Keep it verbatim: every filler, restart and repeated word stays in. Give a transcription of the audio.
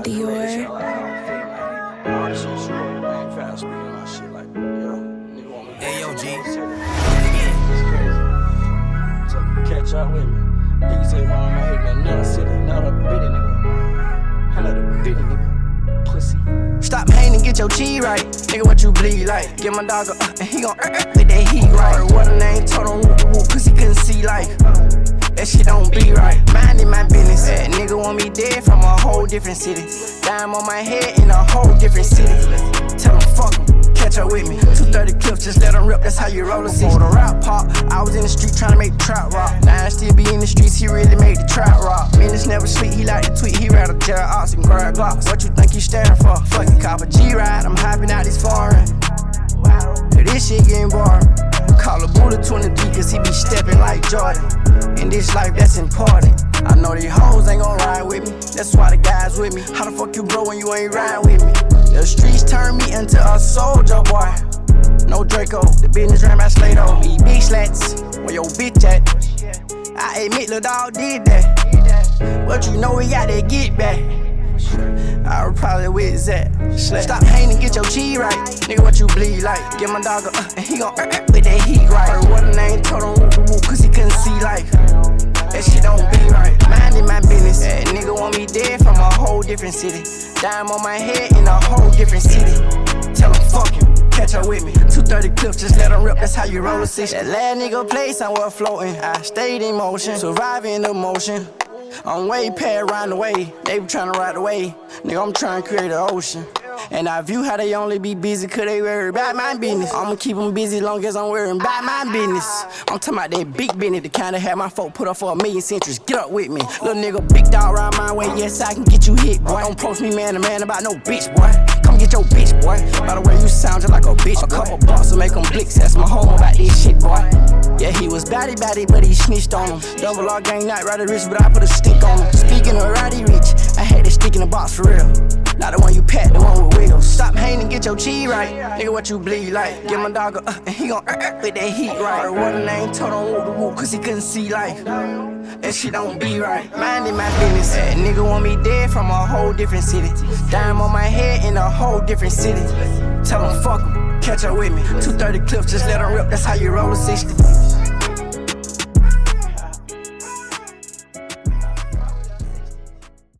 Dior. Hey, yo, G. Catch up with me. Niggas say, mom, I hate that another city, not a bitty nigga. I let a bitty nigga. Pussy. Stop hating and get your G right. Nigga, what you bleed like? Get my dog a uh, and he gon' uh, uh, with that heat right. What a name, told him whoop whoop, cause he couldn't see life. That shit don't be right. Minding my business. That nigga want me dead from a whole different city. Dime on my head in a whole different city. Tell him fuck him. Catch up with me. two thirty clips, just let them rip, that's how you roll a six. Before the rap pop, I was in the street trying to make the trap rock. Now I still be in the streets, he really made the trap rock. Minutes never sleep, he like to tweet, he rather Jared Ox and grab Glocks. What you think you staring for? Fucking cop a G-ride, I'm hopping out these foreign. Yeah, this shit getting boring. Call a Buddha twenty-three cause he be stepping like Jordan. In this life that's important. I know these hoes ain't gon' ride with me, that's why the guys with me. How the fuck you blow when you ain't riding with me? The streets turn me into a soldier boy. No Draco, the business ran by Slato. Be big slats, where your bitch at? I admit Lil Dog did that, but you know we got that get back. I was probably with Zach. Stop hating and get your G right. Nigga, what you bleed like? Get my dog a uh, and he gon' uh, uh, with that heat right. Heard what a name, told him whoop whoop, cause he couldn't see life. That shit don't be right. Minding my business. That nigga want me dead from a whole different city. Dime on my head in a whole different city. Tell him fuck him. Catch up with me. two thirty clips, just let them rip, that's how you roll a six. That last nigga played somewhere floating. I stayed in motion, surviving the motion. I'm way past riding the way. They be tryna ride the way. Nigga, I'm tryna create an ocean. And I view how they only be busy cause they worry about my business. I'ma keep them busy long as I'm worrying about my business. I'm talking about that big business, the kind that had my folk put up for a million centuries. Get up with me. Little nigga, big dog ride my way, yes, I can get you hit, boy. Don't post me man to man about no bitch, boy. Come get your bitch, boy. By the way, you sound just like a bitch. A couple bucks to make them blicks, that's my home about this shit, boy. Yeah, he was batty batty, but he snitched on him. Double R gang night, rather rich, but I put a stick on him. Speaking of Roddy Rich, I had to stick in the box for real. Not the one you pat, the one with wheels. Stop hating and get your G right. Nigga, what you bleed like? Get my dog a uh, and he gon' uh, uh, with that heat right. Heard what a name, told him whoop whoop, cause he couldn't see life. That shit don't be right. Minding my business. That nigga want me dead from a whole different city. Dime on my head in a whole different city. Tell him fuck him. Catch up with me. two thirty clips, just let them rip, that's how you roll a sixty.